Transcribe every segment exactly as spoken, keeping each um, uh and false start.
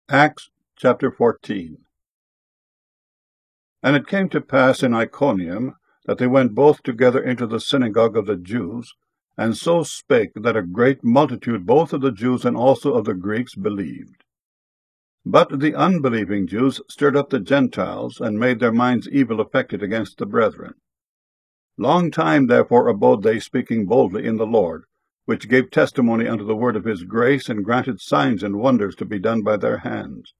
Acts chapter fourteen. And it came to pass in Iconium that they went both together into the synagogue of the Jews, and so spake that a great multitude both of the Jews and also of the Greeks believed. But the unbelieving Jews stirred up the Gentiles, and made their minds evil affected against the brethren. Long time therefore abode they, speaking boldly in the Lord, which gave testimony unto the word of his grace, and granted signs and wonders to be done by their hands.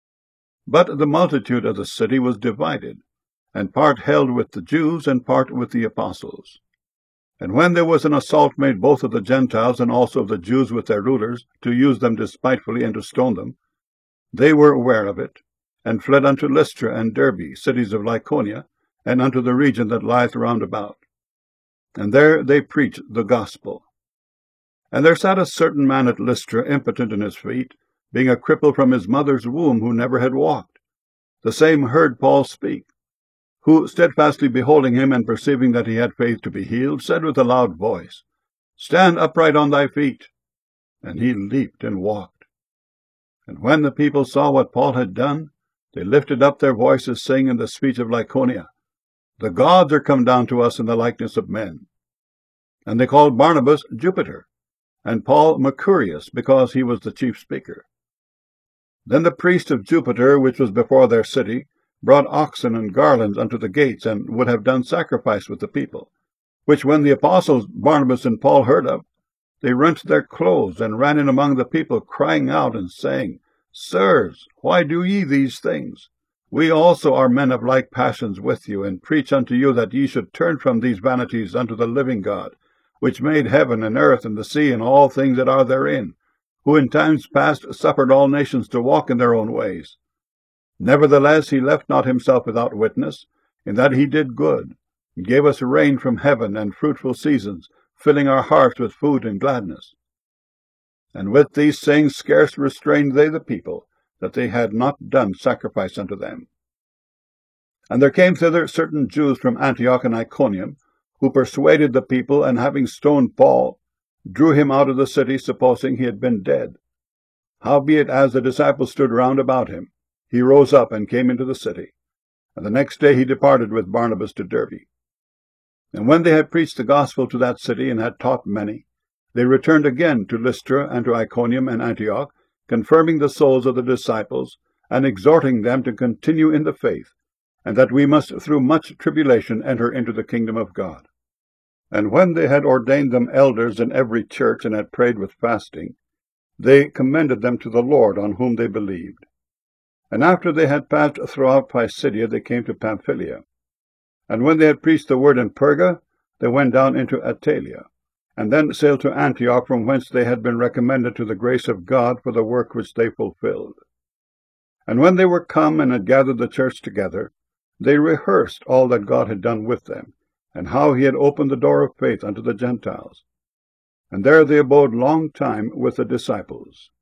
But the multitude of the city was divided, and part held with the Jews, and part with the apostles. And when there was an assault made both of the Gentiles and also of the Jews with their rulers, to use them despitefully and to stone them, they were aware of it, and fled unto Lystra and Derbe, cities of Lycaonia, and unto the region that lieth round about. And there they preached the gospel. And there sat a certain man at Lystra, impotent in his feet, being a cripple from his mother's womb, who never had walked. The same heard Paul speak, who, steadfastly beholding him, and perceiving that he had faith to be healed, said with a loud voice, Stand upright on thy feet. And he leaped and walked. And when the people saw what Paul had done, they lifted up their voices, saying in the speech of Lycaonia, The gods are come down to us in the likeness of men. And they called Barnabas Jupiter, and Paul Mercurius, because he was the chief speaker. Then the priest of Jupiter, which was before their city, brought oxen and garlands unto the gates, and would have done sacrifice with the people, which when the apostles Barnabas and Paul heard of, they rent their clothes, and ran in among the people, crying out and saying, Sirs, why do ye these things? We also are men of like passions with you, and preach unto you that ye should turn from these vanities unto the living God, which made heaven and earth and the sea and all things that are therein, who in times past suffered all nations to walk in their own ways. Nevertheless he left not himself without witness, in that he did good, and gave us rain from heaven and fruitful seasons, filling our hearts with food and gladness. And with these things scarce restrained they the people, that they had not done sacrifice unto them. And there came thither certain Jews from Antioch and Iconium, who persuaded the people, and having stoned Paul, drew him out of the city, supposing he had been dead. Howbeit, as the disciples stood round about him, he rose up and came into the city. And the next day he departed with Barnabas to Derbe. And when they had preached the gospel to that city, and had taught many, they returned again to Lystra and to Iconium and Antioch, confirming the souls of the disciples, and exhorting them to continue in the faith, and that we must through much tribulation enter into the kingdom of God. And when they had ordained them elders in every church, and had prayed with fasting, they commended them to the Lord, on whom they believed. And after they had passed throughout Pisidia, they came to Pamphylia. And when they had preached the word in Perga, they went down into Attalia, and then sailed to Antioch, from whence they had been recommended to the grace of God for the work which they fulfilled. And when they were come and had gathered the church together, they rehearsed all that God had done with them, and how he had opened the door of faith unto the Gentiles. And there they abode long time with the disciples.